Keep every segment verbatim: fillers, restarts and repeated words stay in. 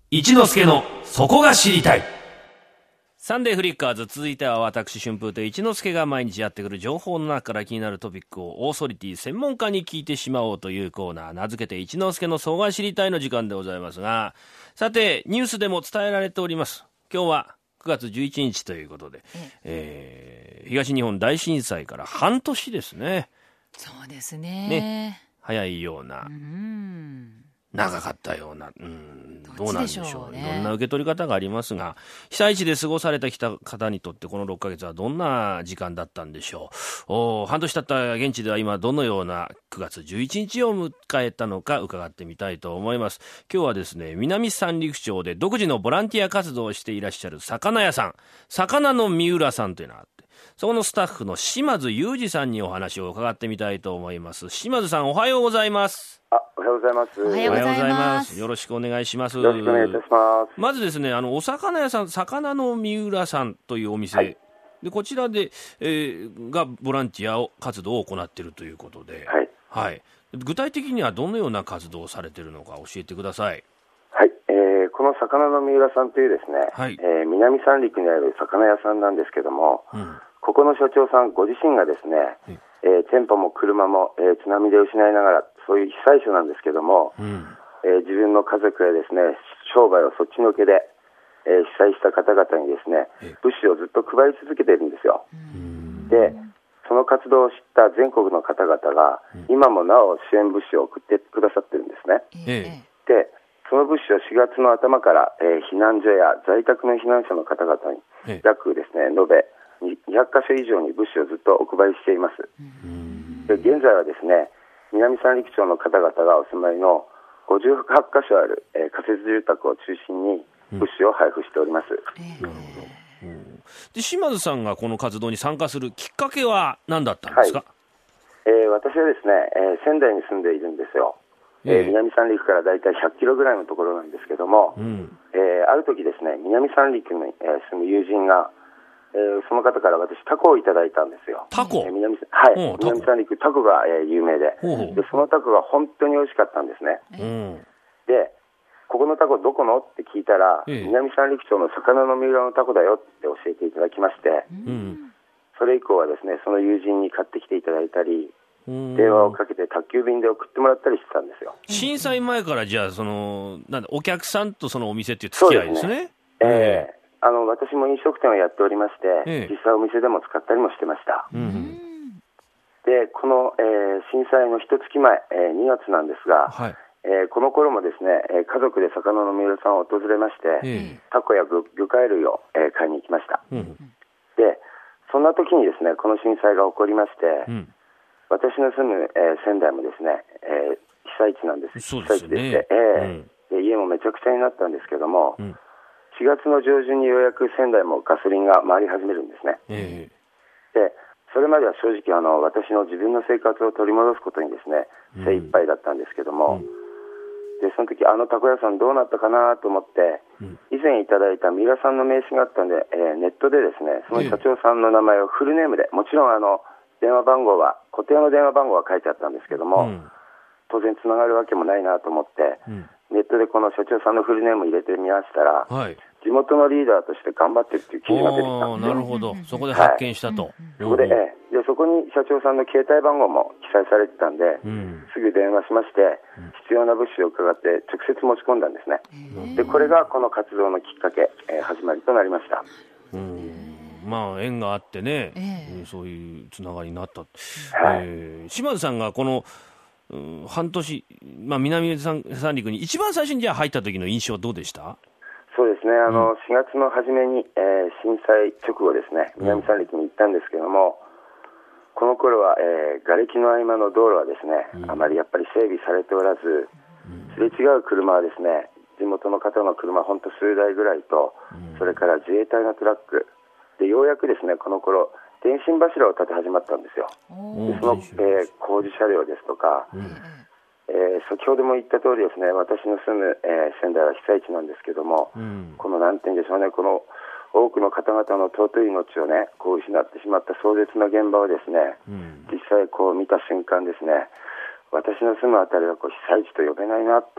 一之助のそこが知りたい。サンデーフリッカーズ、続いては私春風と一之輔が毎日やってくる情報の中から気になるトピックをオーソリティ専門家に聞いてしまおうというコーナー、名付けて一之輔のそこが知りたいの時間でございますが、さてニュースでも伝えられております。今日はくがつじゅういちにちということで、えー、東日本大震災から半年ですね。 そうですね。 ね、早いような、 うん、 長かったような、うん、どうなんでしょう。 どっちでしょうね。 いろんな受け取り方がありますが、被災地で過ごされてきた方にとってこのろっかげつはどんな時間だったんでしょう。お半年経った現地では今どのようなくがつじゅういちにちを迎えたのか伺ってみたいと思います。今日はですね、南三陸町で独自のボランティア活動をしていらっしゃる魚屋さん、魚の三浦さんというのがあって、そこのスタッフの島津裕二さんにお話を伺ってみたいと思います。島津さん、おはようございます。 あ、おはようございます。 おはようございます。 よろしくお願いします。 よろしくお願いいたします。 まずですね、あのお魚屋さん、魚の三浦さんというお店、はい、でこちらで、えー、がボランティア活動を行っているということで、 はいはい、具体的にはどのような活動をされているのか教えてください。 はい、えー、この魚の三浦さんというですね、はい、えー、南三陸にある魚屋さんなんですけども、うん、ここの社長さんご自身がですね、うん、えー、店舗も車も、えー、津波で失いながらそういう被災者なんですけども、うん、えー、自分の家族やですね商売をそっちのけで、えー、被災した方々にですね物資をずっと配り続けているんですよ。でその活動を知った全国の方々が、うん、今もなお支援物資を送ってくださってるんですね。えー、でその物資をしがつの頭から、えー、避難所や在宅の避難者の方々に、えー、約ですね延べにひゃっかしょ以上に物資をずっとお配りしています。で現在はですね南三陸町の方々がお住まいのごじゅうはっかしょある、えー、仮設住宅を中心に物資を配布しております。うん、なるほど。 で島津さんがこの活動に参加するきっかけは何だったんですか？ はい、えー、私はですね、えー、仙台に住んでいるんですよ。えー、南三陸からだいたいひゃっキロぐらいのところなんですけども、うん、えー、ある時ですね南三陸に、えー、住む友人がえー、その方から私タコをいただいたんですよ。 タコ、 えー、南はい、南三陸タコが、えー、有名 で, でそのタコが本当に美味しかったんですね。うん、でここのタコどこのって聞いたら、えー、南三陸町の魚の三浦のタコだよって教えていただきまして、うん、それ以降はですねその友人に買ってきていただいたり、うん、電話をかけて宅急便で送ってもらったりしてたんですよ。 震災前からじゃあそのなんだお客さんとそのお店っていう付き合いですね。 そうですね、えーあの私も飲食店をやっておりまして、ええ、実際お店でも使ったりもしてました。うん、でこの、えー、震災の一月前、えー、にがつなんですが、はい、えー、この頃もですね、えー、家族で魚の三浦さんを訪れまして、ええ、タコや魚介類を、えー、買いに行きました。うん、でそんな時にですねこの震災が起こりまして、うん、私の住む、えー、仙台もですね、えー、被災地なんです。 そうですね、 被災地でして、えーうん、で家もめちゃくちゃになったんですけども、うん、しがつの上旬にようやく仙台もガソリンが回り始めるんですね。えー、でそれまでは正直あの私の自分の生活を取り戻すことにですね精一杯だったんですけども、うん、でその時あのタコ屋さんどうなったかなと思って、うん、以前いただいた三浦さんの名刺があったんで、えー、ネットでですねその社長さんの名前をフルネームで、もちろんあの電話番号は固定の電話番号は書いてあったんですけども、うん、当然つながるわけもないなと思って、うん、ネットでこの社長さんのフルネーム入れてみましたら、はい、地元のリーダーとして頑張ってるっていう記事が出てきたんですよ。 なるほど、そこで発見したと、はい、 そこで、ええ、でそこに社長さんの携帯番号も記載されてたんで、うん、すぐ電話しまして、うん、必要な物資を伺って直接持ち込んだんですね。でこれがこの活動のきっかけ、えー、始まりとなりました。 うん、まあ縁があってね、えー、そういうつながりになった、はい、えー、島津さんがこのうん、半年、まあ、南三陸に一番最初にじゃあ入った時の印象はどうでした？ そうですね、あの、うん、しがつの初めに、えー、震災直後ですね南三陸に行ったんですけども、うん、この頃は、えー、瓦礫の合間の道路はですね、うん、あまりやっぱり整備されておらず、うん、すれ違う車はですね地元の方の車ほんと数台ぐらいと、うん、それから自衛隊のトラックでようやくですねこの頃電信柱を立て始まったんですよ。でその、えー、工事車両ですとか、うん、えー、先ほども言った通りですね私の住む、えー、仙台は被災地なんですけども、うん、この何て言うんでしょうねこの多くの方々の尊い命をねこう失ってしまった壮絶な現場をですね、うん、実際こう見た瞬間ですね私の住むあたりはこう被災地と呼べないなって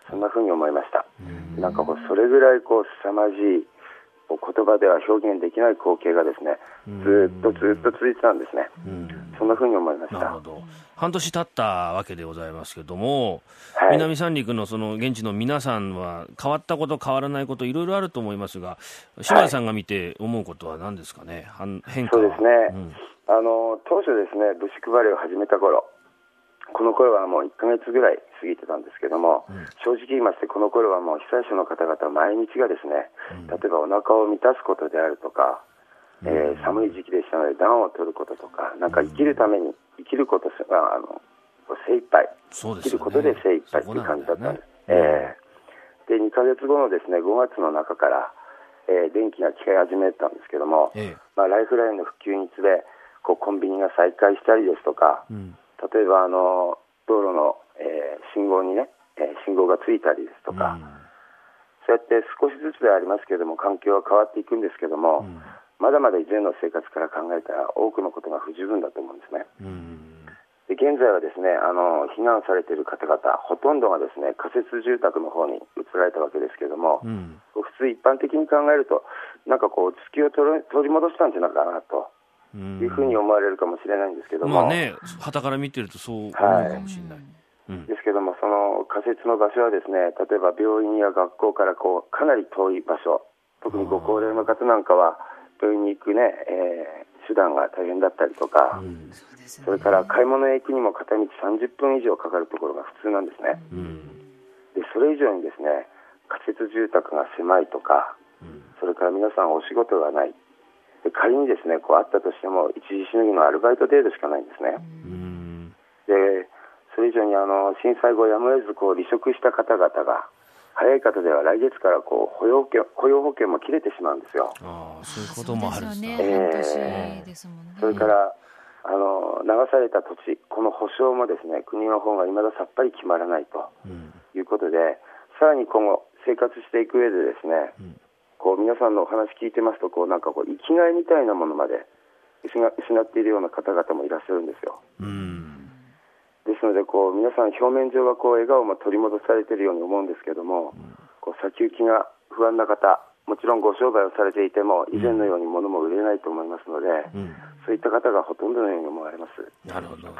そんな風に思いました。なんかこうそれぐらいこう凄まじい言葉では表現できない光景がですね、ずっとずっと続いてたんですね。そんな風に思いました。 なるほど。半年経ったわけでございますけども、はい、南三陸のその現地の皆さんは変わったこと変わらないこといろいろあると思いますが、島田さんが見て思うことは何ですかね。変化は。 そうですね、うん、あの当初ですね、物資配りを始めた頃、この頃はもういっかげつぐらい過ぎてたんですけども、うん、正直言いましてこの頃はもう被災者の方々毎日がですね、うん、例えばお腹を満たすことであるとか、うん、えー、寒い時期でしたので暖を取ることとか、なんか生きるために生きることがあの精一杯、 そうですよね、 生きることで精一杯という感じだったんです。そうなんだよね。えー、でにかげつごのですねごがつの中から、えー、電気が消え始めたんですけども、ええ、まあ、ライフラインの普及につれこうコンビニが再開したりですとか、うん、例えばあの道路の、えー、信号にね、えー、信号がついたりですとか、うん、そうやって少しずつでありますけれども環境は変わっていくんですけども、うん、まだまだ以前の生活から考えたら多くのことが不十分だと思うんですね。うん、で現在はですね、あの避難されている方々ほとんどがですね仮設住宅の方に移られたわけですけれども、うん、普通一般的に考えるとなんかこう月を取り、取り戻したんじゃないかなというふうに思われるかもしれないんですけども、 まあね、旗から見てるとそう思うかもしれない、はい、 うん、ですけどもその仮設の場所はですね、例えば病院や学校からこうかなり遠い場所、特にご高齢の方なんかは病院に行くね、えー、手段が大変だったりとか、うん、それから買い物へ行くにも片道さんじゅっぷん以上かかるところが普通なんですね、うん、でそれ以上にですね仮設住宅が狭いとか、うん、それから皆さんお仕事がない、で仮にですねこうあったとしても一時しのぎのアルバイト程度しかないんですね、うん、でそれ以上にあの震災後やむを得ずこう離職した方々が早い方では来月からこう雇用保険、雇用保険も切れてしまうんですよ。 ああ、そういうこともあるんですね。 えー、それからあの流された土地、この保証もですね国の方が未ださっぱり決まらないということで、うん、さらに今後生活していく上でですね、うん、こう皆さんのお話聞いてますとこうなんかこう生きがいみたいなものまで失っているような方々もいらっしゃるんですよ。うん、ですのでこう皆さん表面上はこう笑顔も取り戻されているように思うんですけども、うん、こう先行きが不安な方、もちろんご商売をされていても以前のように物も売れないと思いますので、うん、そういった方がほとんどのように思われます。 なるほど、はい、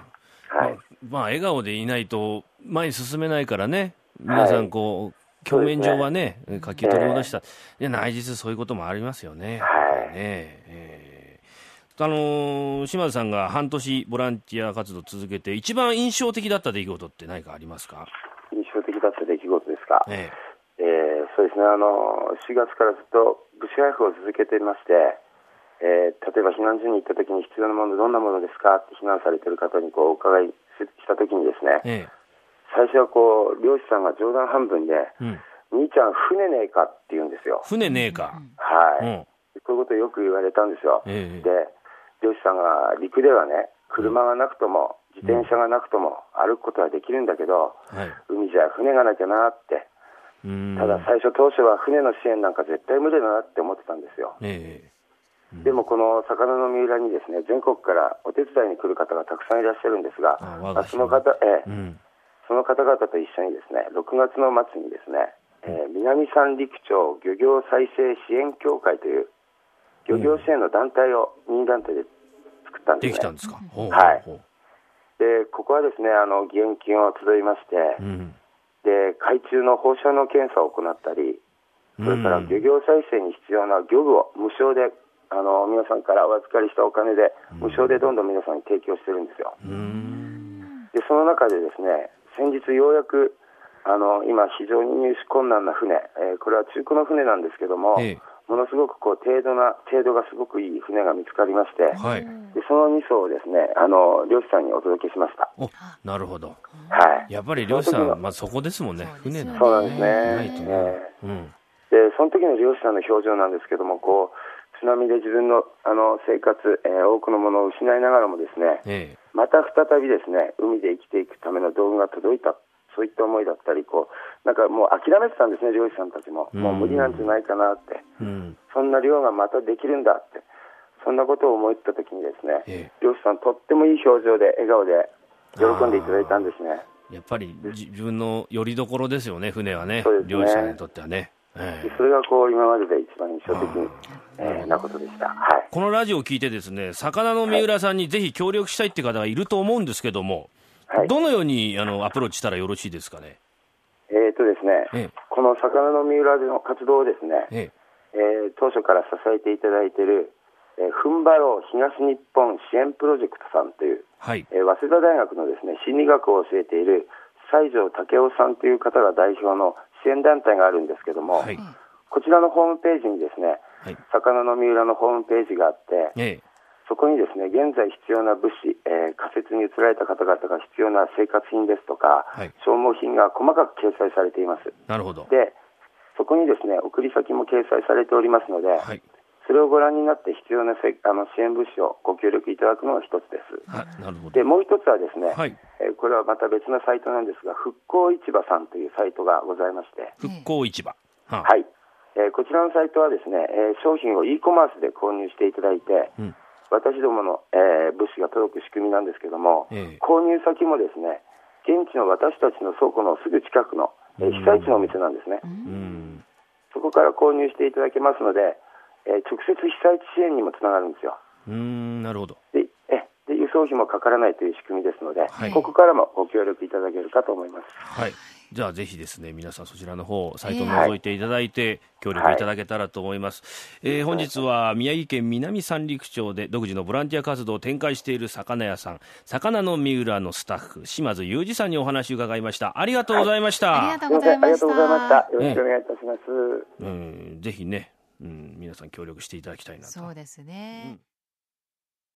まあ、まあ笑顔でいないと前に進めないからね、皆さんこう、はい、表面上はね活気を取り戻した、えー、内実そういうこともありますよね。はい、ねえー、あのー、島田さんが半年ボランティア活動を続けて一番印象的だった出来事って何かありますか？ 印象的だった出来事ですか？えーえー、そうですね、あのしがつからずっと物資配布を続けていまして、えー、例えば避難所に行った時に必要なものどんなものですかって避難されている方にこうお伺いした時にですね、ええ、最初はこう漁師さんが冗談半分で、うん、兄ちゃん船ねえかって言うんですよ。 船ねえか、 はい、うん、こういうことをよく言われたんですよ、ええ、で漁師さんが陸ではね車がなくとも、うん、自転車がなくとも歩くことはできるんだけど、はい、海じゃ船がなきゃなって、ただ最初当初は船の支援なんか絶対無理だなって思ってたんですよ、えーうん、でもこの魚の三浦にですね全国からお手伝いに来る方がたくさんいらっしゃるんですが、あその方、えーうん、その方々と一緒にですねろくがつの末にですね、えー、南三陸町漁業再生支援協会という漁業支援の団体を任意団体で作ったんですね。 できたんですか？ほうほうほう。 はい。でここはですねあの義援金を集いまして、うん、で海中の放射能検査を行ったり、それから漁業再生に必要な漁具を無償であの皆さんからお預かりしたお金で無償でどんどん皆さんに提供してるんですよ。でその中でですね先日ようやくあの今非常に入手困難な船、えー、これは中古の船なんですけども、ええ、ものすごくこう程度な程度がすごくいい船が見つかりまして、はい、でそのに艘をですねあの漁師さんにお届けしました。 お、なるほど、 はい、 やっぱり漁師さん、まあ、そこですもんね、船なんで、ね、 そうなんですね。 ないとね、えーうん、 でその時の漁師さんの表情なんですけどもこう津波で自分の、あの生活、えー、多くのものを失いながらもですね、ええ、また再びですね海で生きていくための道具が届いた、そういった思いだったりこうなんかもう諦めてたんですね漁師さんたちも、うん、もう無理なんじゃないかなって、うん、そんな漁がまたできるんだってそんなことを思った時にですね、ええ、漁師さんとってもいい表情で笑顔で喜んでいただいたんですね。 やっぱり自分の拠り所ですよね、船はね、 そうですね、 漁師さんにとってはね。 えー、それがこう今までで一番印象的、えー、なことでした、はい、 このラジオを聞いてですね、魚の三浦さんにぜひ協力したいって方がいると思うんですけども、はい、どのようにあのアプローチしたらよろしいですかね。 えーとですね、ええ、この魚の三浦での活動をですね、えええー、当初から支えていただいている、えー、ふんばろう東日本支援プロジェクトさんという、はい、えー、早稲田大学のですね心理学を教えている西条武夫さんという方が代表の支援団体があるんですけども、はい、こちらのホームページにですね、はい、魚の三浦のホームページがあって、ええ、そこにですね現在必要な物資、えー、仮設に移られた方々が必要な生活品ですとか、はい、消耗品が細かく掲載されています。 なるほど。 でそこにですね送り先も掲載されておりますので、はい、それをご覧になって必要なせあの支援物資をご協力いただくのが一つです。 はい、なるほど。 でもう一つはですね、はい、えー、これはまた別のサイトなんですが、復興市場さんというサイトがございまして、 復興市場、 はあ、はい、えー、こちらのサイトはですね、えー、商品を e コマースで購入していただいて、うん、私どもの、えー、物資が届く仕組みなんですけども、えー、購入先もですね現地の私たちの倉庫のすぐ近くの、えー、被災地のお店なんですね。うん、そこから購入していただけますので、えー、直接被災地支援にもつながるんですよ。 うーん、なるほど。 でえで輸送費もかからないという仕組みですので、はい、ここからもご協力いただけるかと思います。 はい、じゃあぜひですね皆さんそちらの方サイトを覗いていただいて、えー、協力いただけたらと思います。はい、えー、本日は宮城県南三陸町で独自のボランティア活動を展開している魚屋さん魚の三浦のスタッフ島津裕二さんにお話を伺いました。ありがとうございました。 はい、ありがとうございました。 よろしくお願いいたします。 うん、ぜひね、うん、皆さん協力していただきたいなと。 そうですね、うん。